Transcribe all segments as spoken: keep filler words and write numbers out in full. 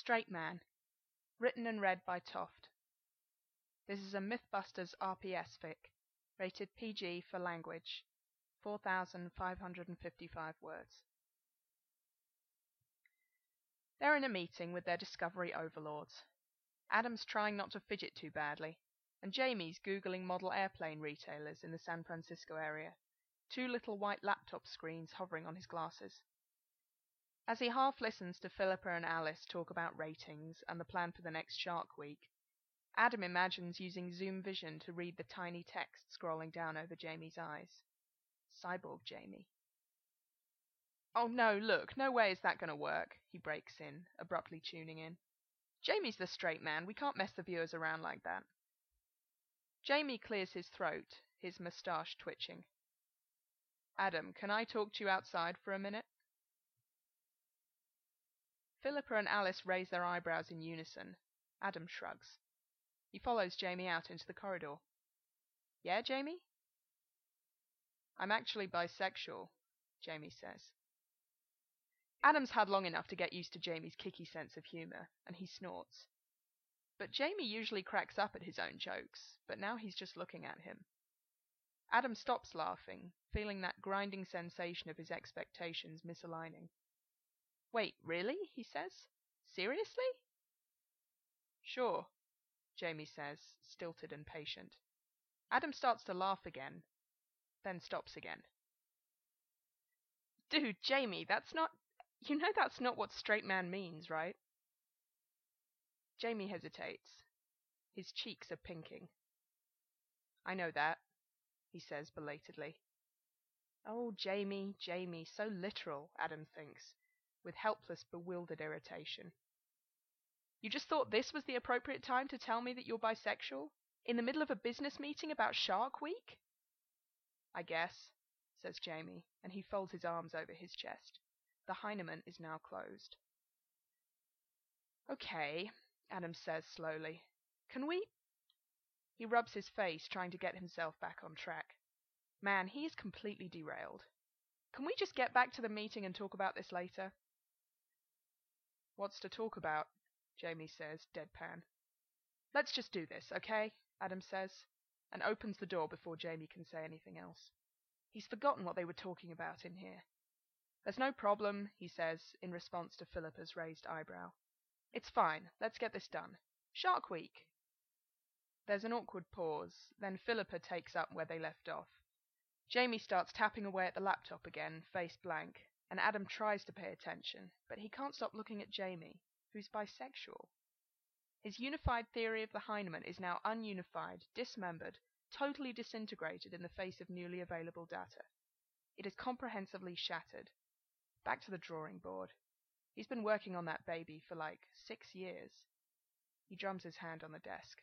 Straight Man. Written and read by Toft. This is a Mythbusters R P S fic, rated P G for language, four thousand five hundred fifty-five words. They're in a meeting with their Discovery overlords. Adam's trying not to fidget too badly, and Jamie's Googling model airplane retailers in the San Francisco area, two little white laptop screens hovering on his glasses. As he half listens to Philippa and Alice talk about ratings and the plan for the next Shark Week, Adam imagines using Zoom Vision to read the tiny text scrolling down over Jamie's eyes. Cyborg Jamie. Oh no, look, no way is that going to work, he breaks in, abruptly tuning in. Jamie's the straight man, we can't mess the viewers around like that. Jamie clears his throat, his moustache twitching. Adam, can I talk to you outside for a minute? Philippa and Alice raise their eyebrows in unison. Adam shrugs. He follows Jamie out into the corridor. Yeah, Jamie? I'm actually bisexual, Jamie says. Adam's had long enough to get used to Jamie's kicky sense of humour, and he snorts. But Jamie usually cracks up at his own jokes, but now he's just looking at him. Adam stops laughing, feeling that grinding sensation of his expectations misaligning. Wait, really? He says. Seriously? Sure, Jamie says, stilted and patient. Adam starts to laugh again, then stops again. Dude, Jamie, that's not... You know that's not what straight man means, right? Jamie hesitates. His cheeks are pinking. I know that, he says belatedly. Oh, Jamie, Jamie, so literal, Adam thinks, with helpless, bewildered irritation. You just thought this was the appropriate time to tell me that you're bisexual? In the middle of a business meeting about Shark Week? I guess, says Jamie, and he folds his arms over his chest. The Heinemann is now closed. Okay, Adam says slowly. Can we... He rubs his face, trying to get himself back on track. Man, he is completely derailed. Can we just get back to the meeting and talk about this later? What's to talk about? Jamie says, deadpan. Let's just do this, okay? Adam says, and opens the door before Jamie can say anything else. He's forgotten what they were talking about in here. There's no problem, he says, in response to Philippa's raised eyebrow. It's fine, let's get this done. Shark Week! There's an awkward pause, then Philippa takes up where they left off. Jamie starts tapping away at the laptop again, face blank, and Adam tries to pay attention, but he can't stop looking at Jamie, who's bisexual. His unified theory of the Heinemann is now ununified, dismembered, totally disintegrated in the face of newly available data. It is comprehensively shattered. Back to the drawing board. He's been working on that baby for like six years. He drums his hand on the desk.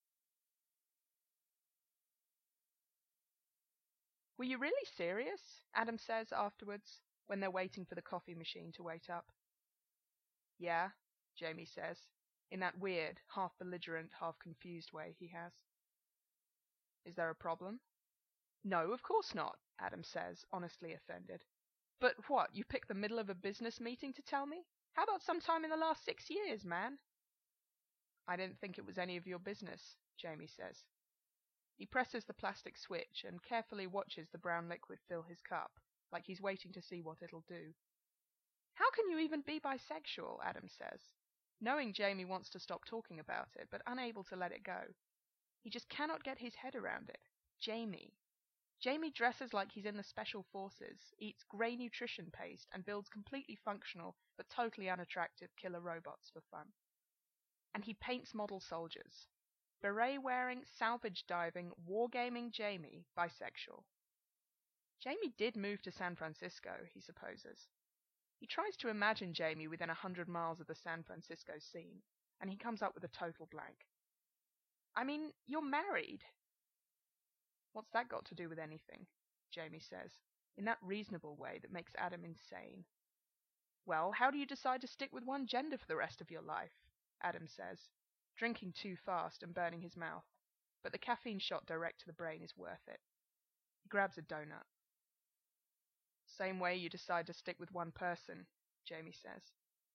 Were you really serious? Adam says afterwards, when they're waiting for the coffee machine to wait up. Yeah, Jamie says, in that weird, half-belligerent, half-confused way he has. Is there a problem? No, of course not, Adam says, honestly offended. But what, you picked the middle of a business meeting to tell me? How about sometime in the last six years, man? I didn't think it was any of your business, Jamie says. He presses the plastic switch and carefully watches the brown liquid fill his cup, like he's waiting to see what it'll do. How can you even be bisexual? Adam says, knowing Jamie wants to stop talking about it, but unable to let it go. He just cannot get his head around it. Jamie. Jamie dresses like he's in the special forces, eats grey nutrition paste, and builds completely functional but totally unattractive killer robots for fun. And he paints model soldiers. Beret-wearing, salvage-diving, wargaming Jamie, bisexual. Jamie did move to San Francisco, he supposes. He tries to imagine Jamie within a hundred miles of the San Francisco scene, and he comes up with a total blank. I mean, you're married. What's that got to do with anything? Jamie says, in that reasonable way that makes Adam insane. Well, how do you decide to stick with one gender for the rest of your life? Adam says, drinking too fast and burning his mouth, but the caffeine shot direct to the brain is worth it. He grabs a donut. Same way you decide to stick with one person, Jamie says.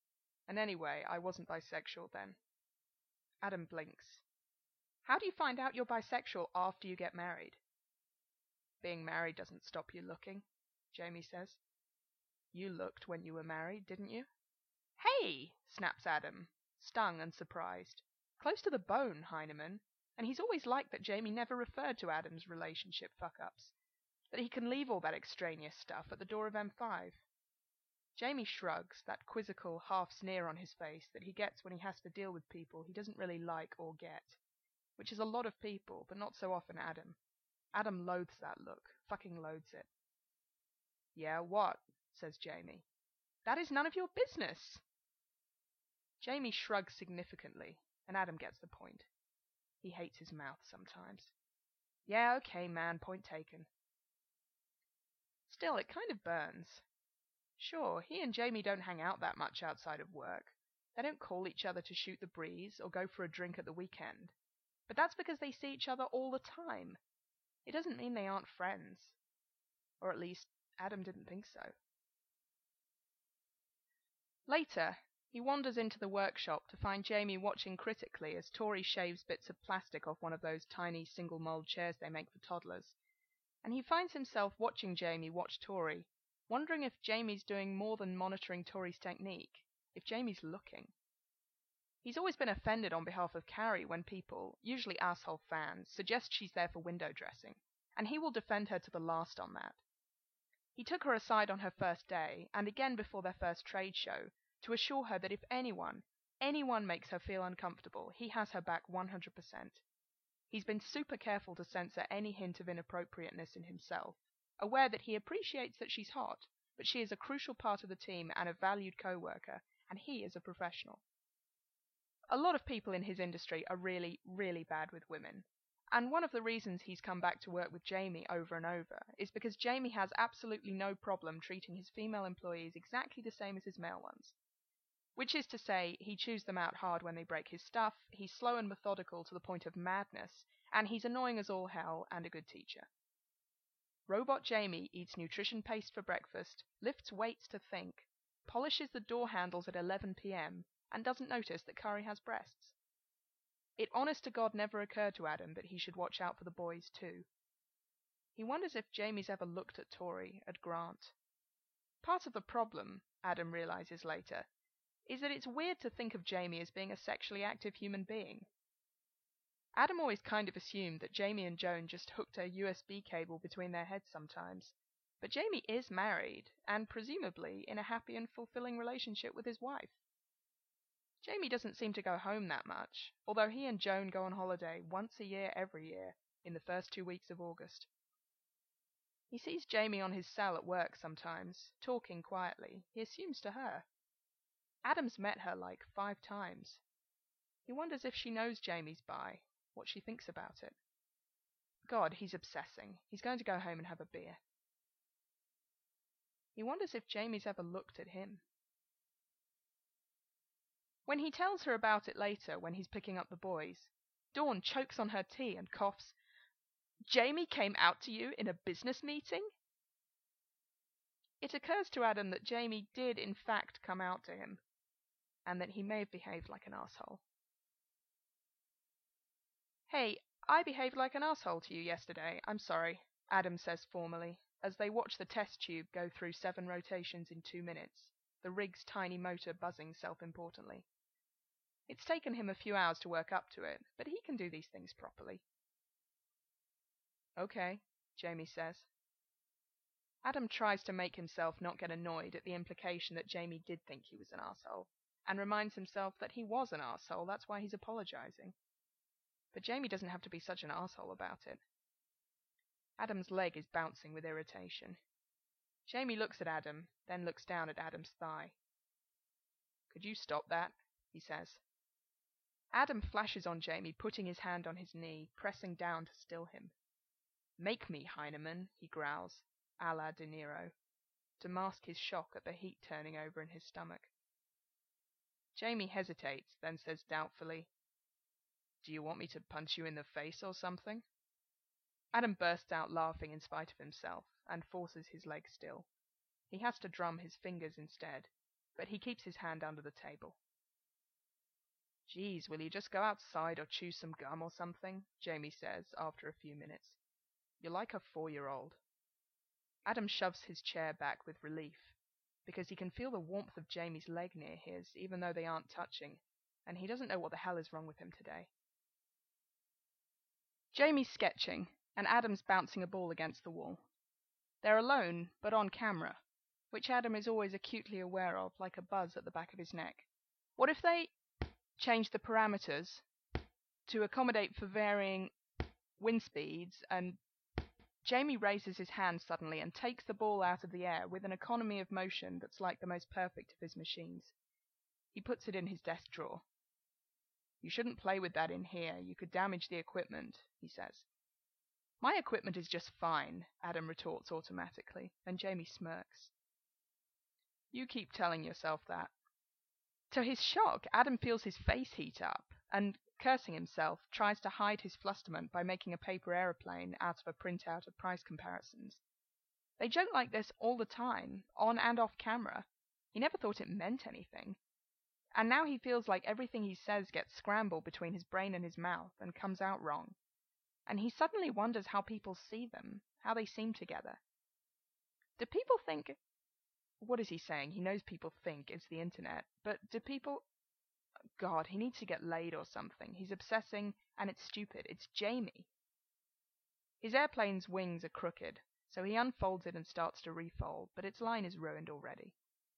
And anyway, I wasn't bisexual then. Adam blinks. How do you find out you're bisexual after you get married? Being married doesn't stop you looking, Jamie says. You looked when you were married, didn't you? Hey! Snaps Adam, stung and surprised. Close to the bone, Heinemann. And he's always liked that Jamie never referred to Adam's relationship fuck-ups. That he can leave all that extraneous stuff at the door of M five. Jamie shrugs, that quizzical half-sneer on his face that he gets when he has to deal with people he doesn't really like or get. Which is a lot of people, but not so often Adam. Adam loathes that look, fucking loathes it. Yeah, what? Says Jamie. That is none of your business. Jamie shrugs significantly, and Adam gets the point. He hates his mouth sometimes. Yeah, okay, man, point taken. Still, it kind of burns. Sure, he and Jamie don't hang out that much outside of work. They don't call each other to shoot the breeze or go for a drink at the weekend. But that's because they see each other all the time. It doesn't mean they aren't friends. Or at least, Adam didn't think so. Later, he wanders into the workshop to find Jamie watching critically as Tori shaves bits of plastic off one of those tiny single-mold chairs they make for toddlers. And he finds himself watching Jamie watch Tori, wondering if Jamie's doing more than monitoring Tori's technique, if Jamie's looking. He's always been offended on behalf of Carrie when people, usually asshole fans, suggest she's there for window dressing, and he will defend her to the last on that. He took her aside on her first day, and again before their first trade show, to assure her that if anyone, anyone makes her feel uncomfortable, he has her back one hundred percent. He's been super careful to censor any hint of inappropriateness in himself, aware that he appreciates that she's hot, but she is a crucial part of the team and a valued co-worker, and he is a professional. A lot of people in his industry are really, really bad with women. And one of the reasons he's come back to work with Jamie over and over is because Jamie has absolutely no problem treating his female employees exactly the same as his male ones. Which is to say, he chews them out hard when they break his stuff, he's slow and methodical to the point of madness, and he's annoying as all hell and a good teacher. Robot Jamie eats nutrition paste for breakfast, lifts weights to think, polishes the door handles at eleven p.m., and doesn't notice that Curry has breasts. It honest to God never occurred to Adam that he should watch out for the boys too. He wonders if Jamie's ever looked at Tori, at Grant. Part of the problem, Adam realizes later, is that it's weird to think of Jamie as being a sexually active human being. Adam always kind of assumed that Jamie and Joan just hooked a U S B cable between their heads sometimes, but Jamie is married, and presumably in a happy and fulfilling relationship with his wife. Jamie doesn't seem to go home that much, although he and Joan go on holiday once a year every year, in the first two weeks of August. He sees Jamie on his cell at work sometimes, talking quietly, he assumes to her. Adam's met her like five times. He wonders if she knows Jamie's bi, what she thinks about it. God, he's obsessing. He's going to go home and have a beer. He wonders if Jamie's ever looked at him. When he tells her about it later, when he's picking up the boys, Dawn chokes on her tea and coughs. Jamie came out to you in a business meeting? It occurs to Adam that Jamie did in fact come out to him, and that he may have behaved like an asshole. Hey, I behaved like an asshole to you yesterday, I'm sorry, Adam says formally, as they watch the test tube go through seven rotations in two minutes, the rig's tiny motor buzzing self-importantly. It's taken him a few hours to work up to it, but he can do these things properly. Okay, Jamie says. Adam tries to make himself not get annoyed at the implication that Jamie did think he was an arsehole, and reminds himself that he was an arsehole, that's why he's apologizing. But Jamie doesn't have to be such an arsehole about it. Adam's leg is bouncing with irritation. Jamie looks at Adam, then looks down at Adam's thigh. Could you stop that? He says. Adam flashes on Jamie, putting his hand on his knee, pressing down to still him. Make me, Heinemann, he growls, a la De Niro, to mask his shock at the heat turning over in his stomach. Jamie hesitates, then says doubtfully, Do you want me to punch you in the face or something? Adam bursts out laughing in spite of himself, and forces his leg still. He has to drum his fingers instead, but he keeps his hand under the table. Geez, will you just go outside or chew some gum or something? Jamie says after a few minutes. You're like a four-year-old. Adam shoves his chair back with relief, because he can feel the warmth of Jamie's leg near his, even though they aren't touching, and he doesn't know what the hell is wrong with him today. Jamie's sketching, and Adam's bouncing a ball against the wall. They're alone, but on camera, which Adam is always acutely aware of, like a buzz at the back of his neck. What if they change the parameters to accommodate for varying wind speeds, and Jamie raises his hand suddenly and takes the ball out of the air with an economy of motion that's like the most perfect of his machines. He puts it in his desk drawer. You shouldn't play with that in here. You could damage the equipment, he says. My equipment is just fine, Adam retorts automatically, and Jamie smirks. You keep telling yourself that. To his shock, Adam feels his face heat up, and, cursing himself, tries to hide his flusterment by making a paper aeroplane out of a printout of price comparisons. They joke like this all the time, on and off camera. He never thought it meant anything. And now he feels like everything he says gets scrambled between his brain and his mouth and comes out wrong. And he suddenly wonders how people see them, how they seem together. Do people think... What is he saying? He knows people think it's the internet, but do people... God, he needs to get laid or something. He's obsessing, and it's stupid. It's Jamie. His airplane's wings are crooked, so he unfolds it and starts to refold, but its line is ruined already.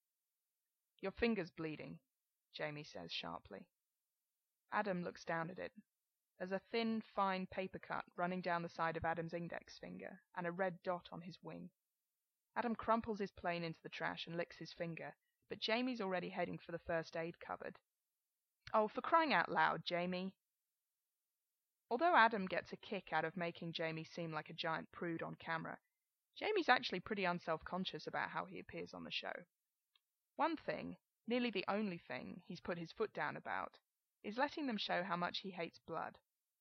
Your finger's bleeding, Jamie says sharply. Adam looks down at it. There's a thin, fine paper cut running down the side of Adam's index finger, and a red dot on his wing. Adam crumples his plane into the trash and licks his finger, but Jamie's already heading for the first aid cupboard. Oh, for crying out loud, Jamie. Although Adam gets a kick out of making Jamie seem like a giant prude on camera, Jamie's actually pretty unself-conscious about how he appears on the show. One thing, nearly the only thing, he's put his foot down about, is letting them show how much he hates blood.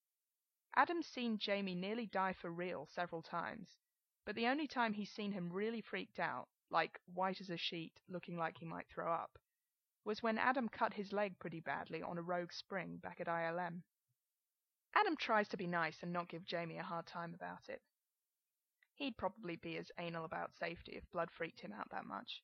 Adam's seen Jamie nearly die for real several times, but the only time he's seen him really freaked out, like white as a sheet, looking like he might throw up, was when Adam cut his leg pretty badly on a rogue spring back at I L M. Adam tries to be nice and not give Jamie a hard time about it. He'd probably be as anal about safety if blood freaked him out that much.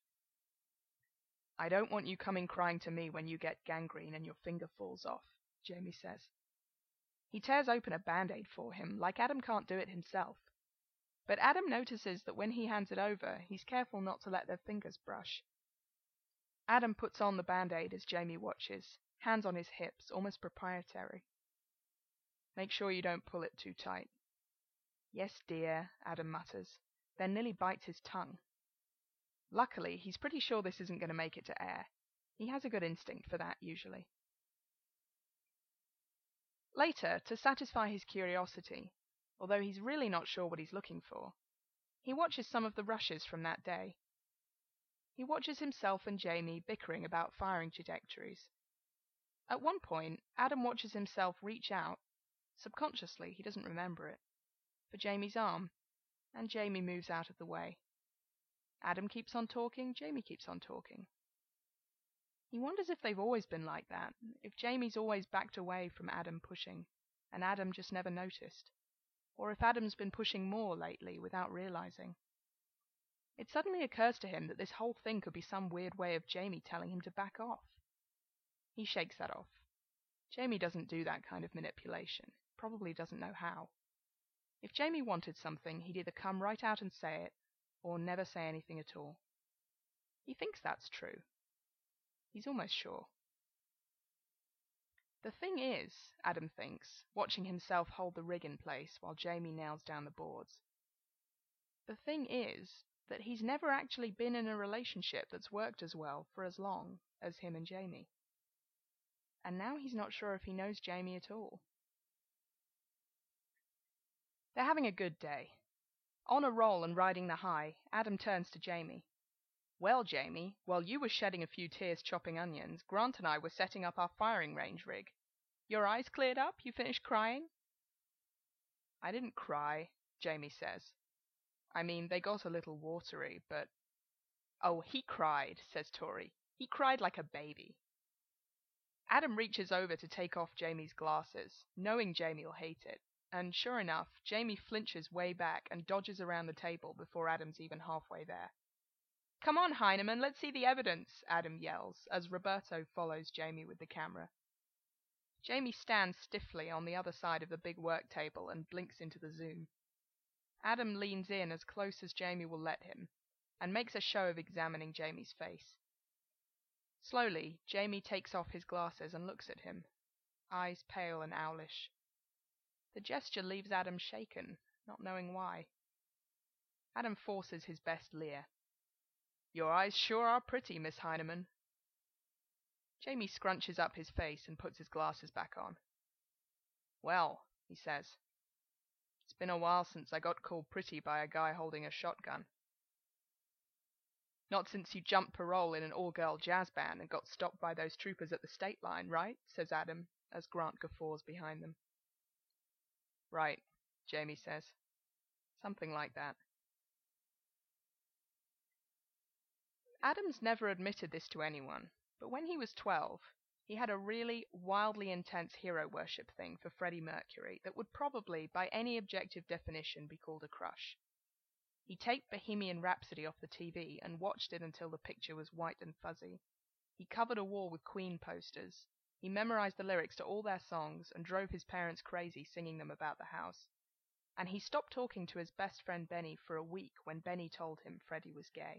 I don't want you coming crying to me when you get gangrene and your finger falls off, Jamie says. He tears open a band-aid for him, like Adam can't do it himself. But Adam notices that when he hands it over, he's careful not to let their fingers brush. Adam puts on the band-aid as Jamie watches, hands on his hips, almost proprietary. Make sure you don't pull it too tight. Yes, dear, Adam mutters, then nearly bites his tongue. Luckily, he's pretty sure this isn't going to make it to air. He has a good instinct for that, usually. Later, to satisfy his curiosity, although he's really not sure what he's looking for, he watches some of the rushes from that day. He watches himself and Jamie bickering about firing trajectories. At one point, Adam watches himself reach out, subconsciously, he doesn't remember it, for Jamie's arm, and Jamie moves out of the way. Adam keeps on talking, Jamie keeps on talking. He wonders if they've always been like that, if Jamie's always backed away from Adam pushing, and Adam just never noticed, or if Adam's been pushing more lately without realizing. It suddenly occurs to him that this whole thing could be some weird way of Jamie telling him to back off. He shakes that off. Jamie doesn't do that kind of manipulation, probably doesn't know how. If Jamie wanted something, he'd either come right out and say it, or never say anything at all. He thinks that's true. He's almost sure. The thing is, Adam thinks, watching himself hold the rig in place while Jamie nails down the boards. The thing is that he's never actually been in a relationship that's worked as well for as long as him and Jamie. And now he's not sure if he knows Jamie at all. They're having a good day. On a roll and riding the high, Adam turns to Jamie. Well, Jamie, while you were shedding a few tears chopping onions, Grant and I were setting up our firing range rig. Your eyes cleared up? You finished crying? I didn't cry, Jamie says. I mean, they got a little watery, but... Oh, he cried, says Tori. He cried like a baby. Adam reaches over to take off Jamie's glasses, knowing Jamie'll hate it, and sure enough, Jamie flinches way back and dodges around the table before Adam's even halfway there. "Come on, Heinemann, let's see the evidence," Adam yells, as Roberto follows Jamie with the camera. Jamie stands stiffly on the other side of the big work table and blinks into the zoom. Adam leans in as close as Jamie will let him, and makes a show of examining Jamie's face. Slowly, Jamie takes off his glasses and looks at him, eyes pale and owlish. The gesture leaves Adam shaken, not knowing why. Adam forces his best leer. "Your eyes sure are pretty, Miss Heinemann." Jamie scrunches up his face and puts his glasses back on. "Well," he says, "it's been a while since I got called pretty by a guy holding a shotgun." "Not since you jumped parole in an all-girl jazz band and got stopped by those troopers at the state line, right?" says Adam, as Grant guffaws behind them. "Right," Jamie says. "Something like that." Adams never admitted this to anyone, but when he was twelve, he had a really wildly intense hero worship thing for Freddie Mercury that would probably, by any objective definition, be called a crush. He taped Bohemian Rhapsody off the T V and watched it until the picture was white and fuzzy. He covered a wall with Queen posters. He memorized the lyrics to all their songs and drove his parents crazy singing them about the house. And he stopped talking to his best friend Benny for a week when Benny told him Freddie was gay.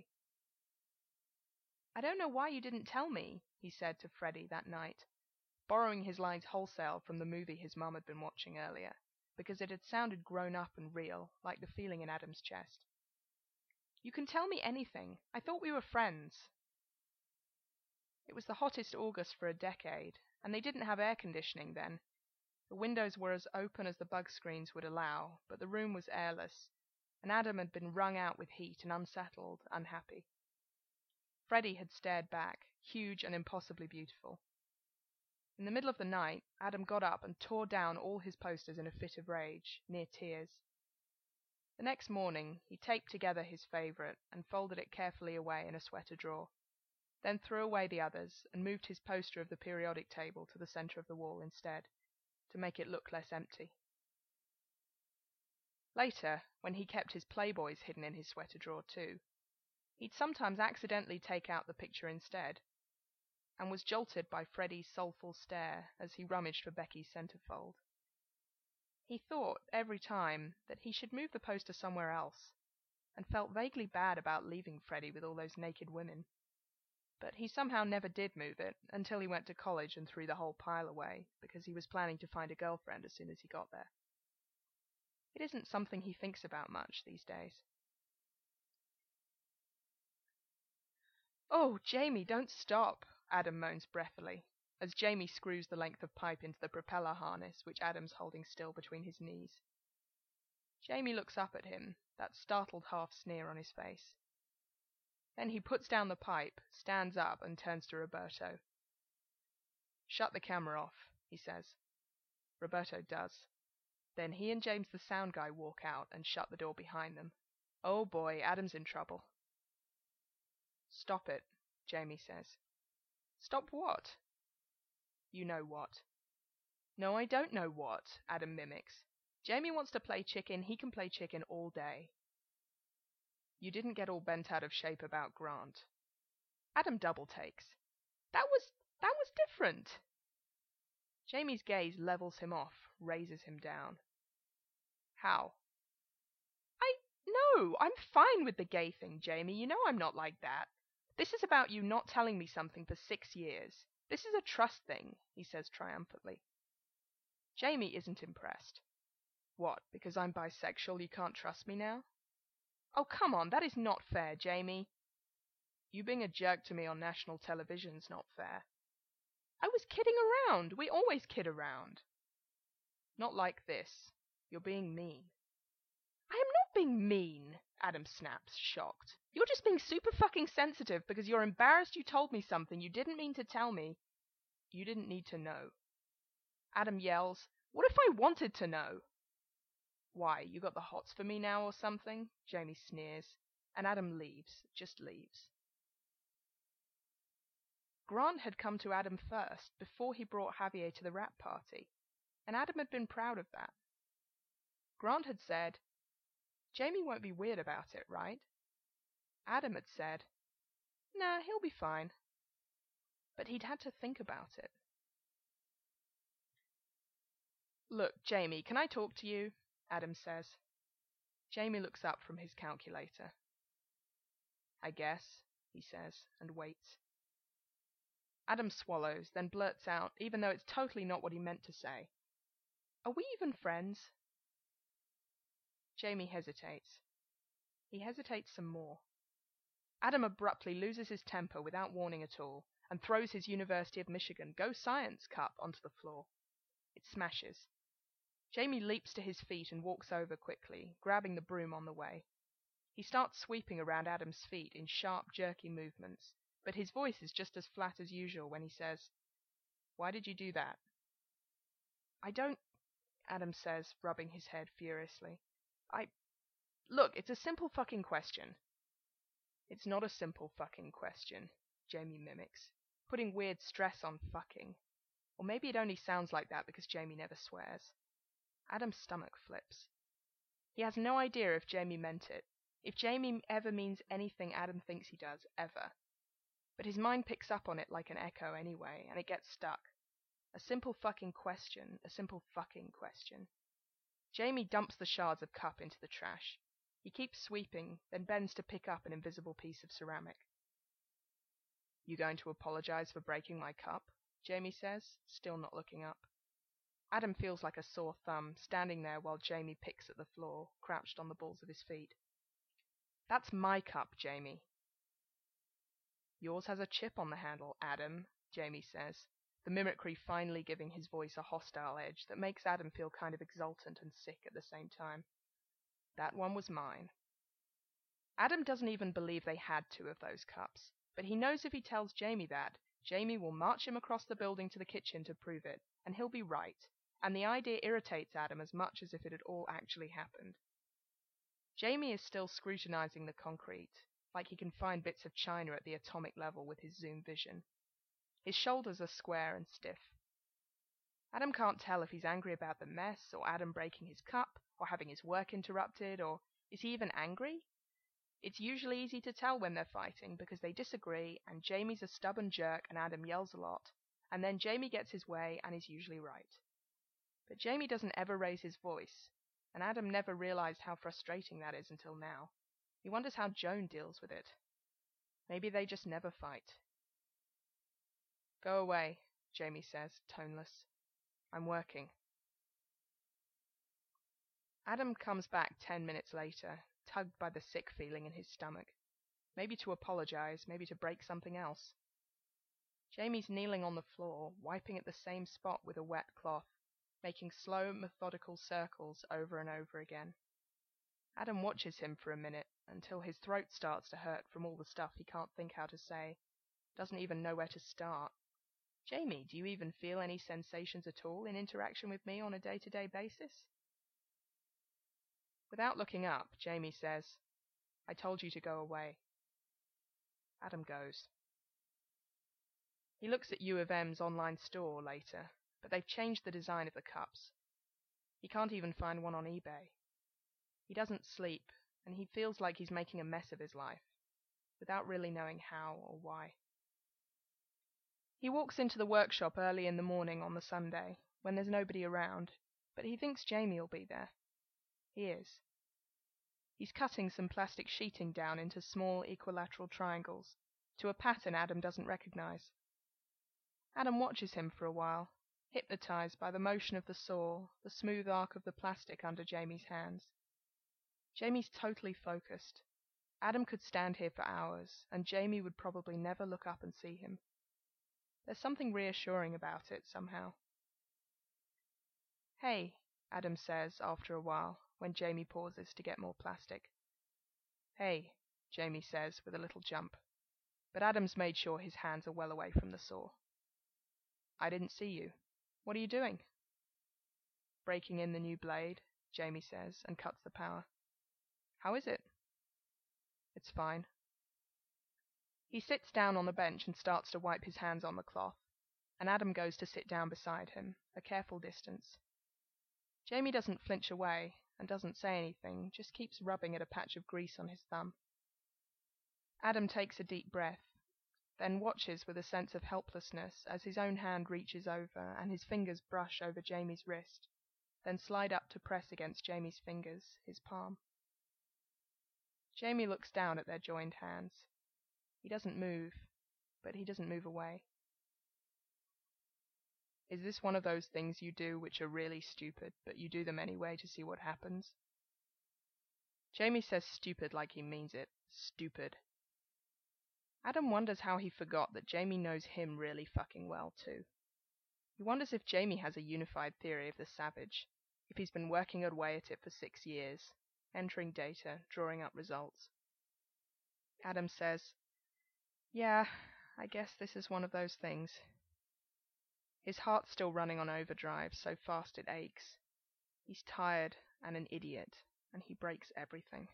"I don't know why you didn't tell me," he said to Freddie that night, borrowing his lines wholesale from the movie his mum had been watching earlier, because it had sounded grown up and real, like the feeling in Adam's chest. "You can tell me anything. I thought we were friends." It was the hottest August for a decade, and they didn't have air conditioning then. The windows were as open as the bug screens would allow, but the room was airless, and Adam had been wrung out with heat and unsettled, unhappy. Freddie had stared back, huge and impossibly beautiful. In the middle of the night, Adam got up and tore down all his posters in a fit of rage, near tears. The next morning, he taped together his favorite and folded it carefully away in a sweater drawer, then threw away the others and moved his poster of the periodic table to the center of the wall instead, to make it look less empty. Later, when he kept his Playboys hidden in his sweater drawer too, he'd sometimes accidentally take out the picture instead, and was jolted by Freddie's soulful stare as he rummaged for Becky's centerfold. He thought, every time, that he should move the poster somewhere else, and felt vaguely bad about leaving Freddie with all those naked women. But he somehow never did move it, until he went to college and threw the whole pile away, because he was planning to find a girlfriend as soon as he got there. It isn't something he thinks about much these days. "Oh, Jamie, don't stop," Adam moans breathily, as Jamie screws the length of pipe into the propeller harness which Adam's holding still between his knees. Jamie looks up at him, that startled half sneer on his face. Then he puts down the pipe, stands up, and turns to Roberto. "Shut the camera off," he says. Roberto does. Then he and James the sound guy walk out and shut the door behind them. Oh boy, Adam's in trouble. "Stop it," Jamie says. "Stop what?" "You know what." "No, I don't know what," Adam mimics. "Jamie wants to play chicken, he can play chicken all day." "You didn't get all bent out of shape about Grant." Adam double takes. That was, that was different." Jamie's gaze levels him off, raises him down. "How?" "I, no, I'm fine with the gay thing, Jamie. You know I'm not like that. This is about you not telling me something for six years. This is a trust thing," he says triumphantly. Jamie isn't impressed. "What, because I'm bisexual you can't trust me now?" "Oh, come on, that is not fair, Jamie." "You being a jerk to me on national television's not fair." "I was kidding around. We always kid around." "Not like this. You're being mean." "I am not being mean," Adam snaps, shocked. "You're just being super fucking sensitive because you're embarrassed you told me something you didn't mean to tell me." "You didn't need to know." Adam yells, "What if I wanted to know?" "Why, you got the hots for me now or something?" Jamie sneers, and Adam leaves, just leaves. Grant had come to Adam first, before he brought Javier to the wrap party, and Adam had been proud of that. Grant had said, "Jamie won't be weird about it, right?" Adam had said, "Nah, he'll be fine." But he'd had to think about it. "Look, Jamie, can I talk to you?" Adam says. Jamie looks up from his calculator. "I guess," he says, and waits. Adam swallows, then blurts out, even though it's totally not what he meant to say, "Are we even friends?" Jamie hesitates. He hesitates some more. Adam abruptly loses his temper without warning at all, and throws his University of Michigan Go Science cup onto the floor. It smashes. Jamie leaps to his feet and walks over quickly, grabbing the broom on the way. He starts sweeping around Adam's feet in sharp, jerky movements, but his voice is just as flat as usual when he says, "Why did you do that?" "I don't," Adam says, rubbing his head furiously. I... Look, it's a simple fucking question." "It's not a simple fucking question," Jamie mimics, putting weird stress on fucking. Or maybe it only sounds like that because Jamie never swears. Adam's stomach flips. He has no idea if Jamie meant it, if Jamie ever means anything Adam thinks he does, ever. But his mind picks up on it like an echo anyway, and it gets stuck. A simple fucking question, a simple fucking question. Jamie dumps the shards of cup into the trash. He keeps sweeping, then bends to pick up an invisible piece of ceramic. "You going to apologize for breaking my cup?" Jamie says, still not looking up. Adam feels like a sore thumb, standing there while Jamie picks at the floor, crouched on the balls of his feet. "That's my cup, Jamie." "Yours has a chip on the handle, Adam," Jamie says, the mimicry finally giving his voice a hostile edge that makes Adam feel kind of exultant and sick at the same time. "That one was mine." Adam doesn't even believe they had two of those cups, but he knows if he tells Jamie that, Jamie will march him across the building to the kitchen to prove it, and he'll be right, and the idea irritates Adam as much as if it had all actually happened. Jamie is still scrutinizing the concrete, like he can find bits of china at the atomic level with his zoom vision. His shoulders are square and stiff. Adam can't tell if he's angry about the mess, or Adam breaking his cup, or having his work interrupted, or is he even angry? It's usually easy to tell when they're fighting because they disagree and Jamie's a stubborn jerk and Adam yells a lot, and then Jamie gets his way and is usually right. But Jamie doesn't ever raise his voice, and Adam never realized how frustrating that is until now. He wonders how Joan deals with it. Maybe they just never fight. "Go away," Jamie says, toneless. "I'm working." Adam comes back ten minutes later, tugged by the sick feeling in his stomach. Maybe to apologize, maybe to break something else. Jamie's kneeling on the floor, wiping at the same spot with a wet cloth, making slow, methodical circles over and over again. Adam watches him for a minute, until his throat starts to hurt from all the stuff he can't think how to say, doesn't even know where to start. "Jamie, do you even feel any sensations at all in interaction with me on a day-to-day basis?" Without looking up, Jamie says, "I told you to go away." Adam goes. He looks at U of M's online store later, but they've changed the design of the cups. He can't even find one on eBay. He doesn't sleep, and he feels like he's making a mess of his life, without really knowing how or why. He walks into the workshop early in the morning on the Sunday, when there's nobody around, but he thinks Jamie will be there. He is. He's cutting some plastic sheeting down into small equilateral triangles, to a pattern Adam doesn't recognize. Adam watches him for a while, hypnotized by the motion of the saw, the smooth arc of the plastic under Jamie's hands. Jamie's totally focused. Adam could stand here for hours, and Jamie would probably never look up and see him. There's something reassuring about it, somehow. "Hey," Adam says after a while, when Jamie pauses to get more plastic. "Hey," Jamie says with a little jump, but Adam's made sure his hands are well away from the saw. "I didn't see you. What are you doing?" "Breaking in the new blade," Jamie says, and cuts the power. "How is it?" "It's fine." He sits down on the bench and starts to wipe his hands on the cloth, and Adam goes to sit down beside him, a careful distance. Jamie doesn't flinch away and doesn't say anything, just keeps rubbing at a patch of grease on his thumb. Adam takes a deep breath, then watches with a sense of helplessness as his own hand reaches over and his fingers brush over Jamie's wrist, then slide up to press against Jamie's fingers, his palm. Jamie looks down at their joined hands. He doesn't move, but he doesn't move away. Is this one of those things you do which are really stupid, but you do them anyway to see what happens? Jamie says stupid like he means it. Stupid. Adam wonders how he forgot that Jamie knows him really fucking well, too. He wonders if Jamie has a unified theory of the savage, if he's been working away at it for six years, entering data, drawing up results. Adam says, "Yeah, I guess this is one of those things." His heart's still running on overdrive, so fast it aches. He's tired and an idiot, and he breaks everything.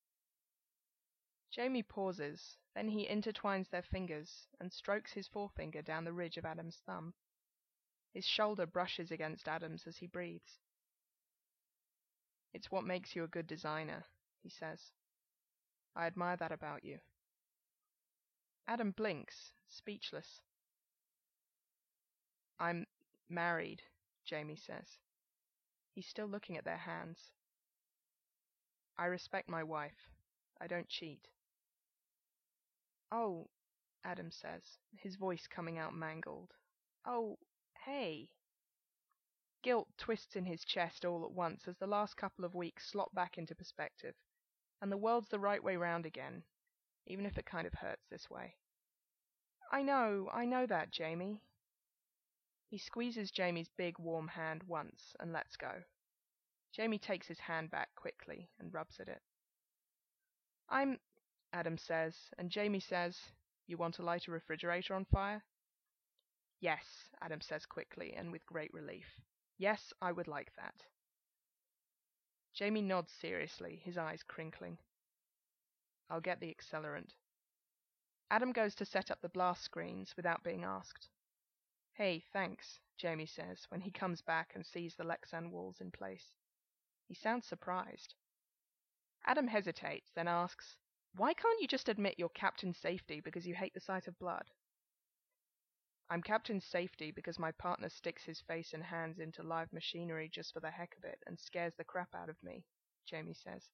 Jamie pauses, then he intertwines their fingers and strokes his forefinger down the ridge of Adam's thumb. His shoulder brushes against Adam's as he breathes. "It's what makes you a good designer," he says. "I admire that about you." Adam blinks, speechless. "I'm married," Jamie says. He's still looking at their hands. "I respect my wife. I don't cheat." "Oh," Adam says, his voice coming out mangled. "Oh, hey." Guilt twists in his chest all at once as the last couple of weeks slop back into perspective, and the world's the right way round again, even if it kind of hurts this way. "I know, I know that, Jamie." He squeezes Jamie's big, warm hand once and lets go. Jamie takes his hand back quickly and rubs at it. "I'm," Adam says, and Jamie says, "You want to light a refrigerator on fire?" "Yes," Adam says quickly and with great relief. "Yes, I would like that." Jamie nods seriously, his eyes crinkling. "I'll get the accelerant." Adam goes to set up the blast screens without being asked. "Hey, thanks," Jamie says when he comes back and sees the Lexan walls in place. He sounds surprised. Adam hesitates, then asks, "Why can't you just admit you're Captain Safety because you hate the sight of blood?" "I'm Captain Safety because my partner sticks his face and hands into live machinery just for the heck of it and scares the crap out of me," Jamie says.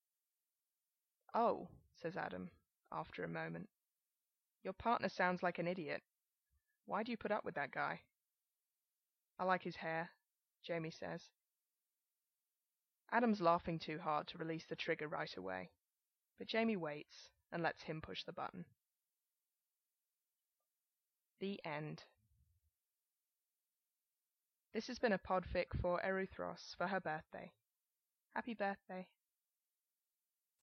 "Oh," says Adam, after a moment. "Your partner sounds like an idiot. Why do you put up with that guy?" "I like his hair," Jamie says. Adam's laughing too hard to release the trigger right away, but Jamie waits and lets him push the button. The end. This has been a podfic for Eruthros for her birthday. Happy birthday.